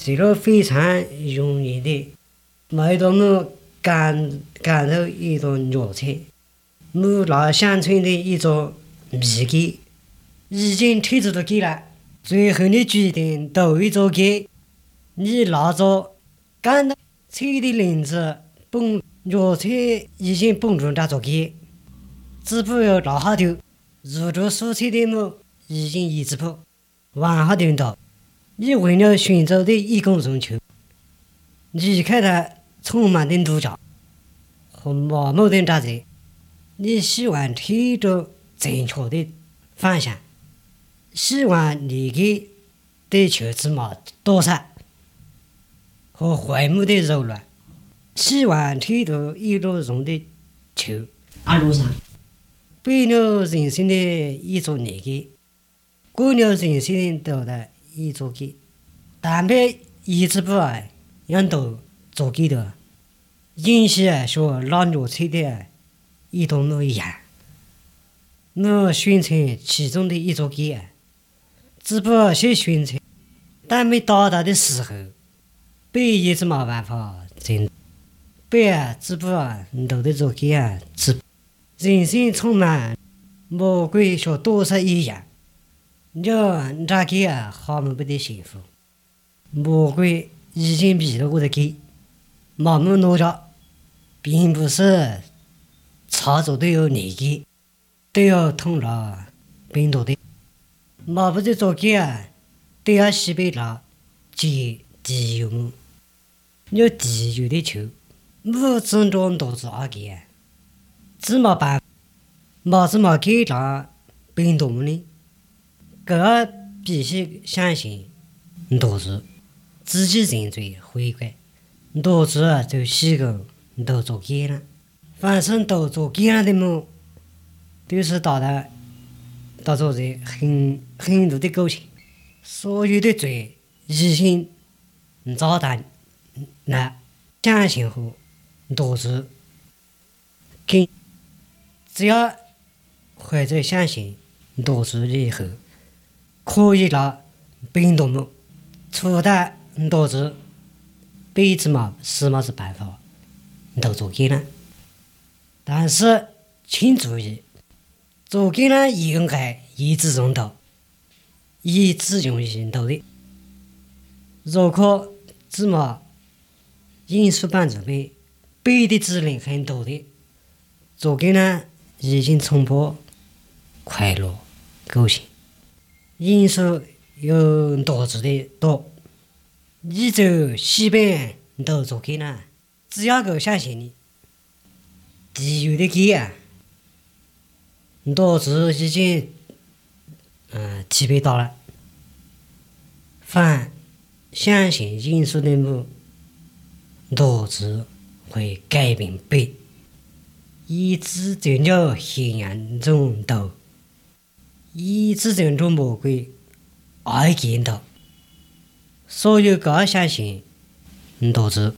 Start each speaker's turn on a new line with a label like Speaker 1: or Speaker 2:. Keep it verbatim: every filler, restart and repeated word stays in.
Speaker 1: 是个非常容易的，每到我感感受一种热情，我拿乡村的一种秘技，已经推出了给了。最后你决定都一做给，你拿着感到脆的林子，蹦热情已经蹦出这做给，只不过拿下头，入住蔬菜的我已经一直跑，往下头到。你为了寻找的一公中秋，离开了充满的路角和麻木的杂质，你希望推着正确的方向，希望离开地球之马多少和桧木的柔软，希望推着一路上的球，
Speaker 2: 啊，路上
Speaker 1: 背了人生的一座年纪，过了人生的的一座给，但被一直不爱，让都做给的，因是说老牛吹的一同路一样，我选成其中的一座给，只不过是选成，但没到达的时候，被一直没办法真，被啊只不过都的做给啊，只人生充满魔鬼说多少一样。这这给啊，好么不得幸福。魔鬼已经比了我的给，盲目努着，并不是操作都有年纪，都要通了病毒的。毛不得做给啊，都要西北了，接地油么？要地油的球，我尊重都是阿给啊，只没办法，没什么给了病毒呢。个必须相信都是自己认罪悔改，都是就习惯都做给了，反正都做给了的么，都是到了到做的很很多的勾情，所有的罪已经遭到那相信后都是跟只要或者相信都是以后。可以了，病毒么？除了都是被子嘛，是么是办法，都做给了。但是请注意，做给了应该一直用到，一直用心到的。如果怎么因素班子里背的指令很多的，做给了已经冲破快乐高兴。因素有导致的多，你就西边都做给了，只要够相信你，地有的给啊，导致已经嗯体会到了，凡相信因素的我，导致会改变背，一直走了信仰中道。一直这种魔鬼爱见到，所有个相信都是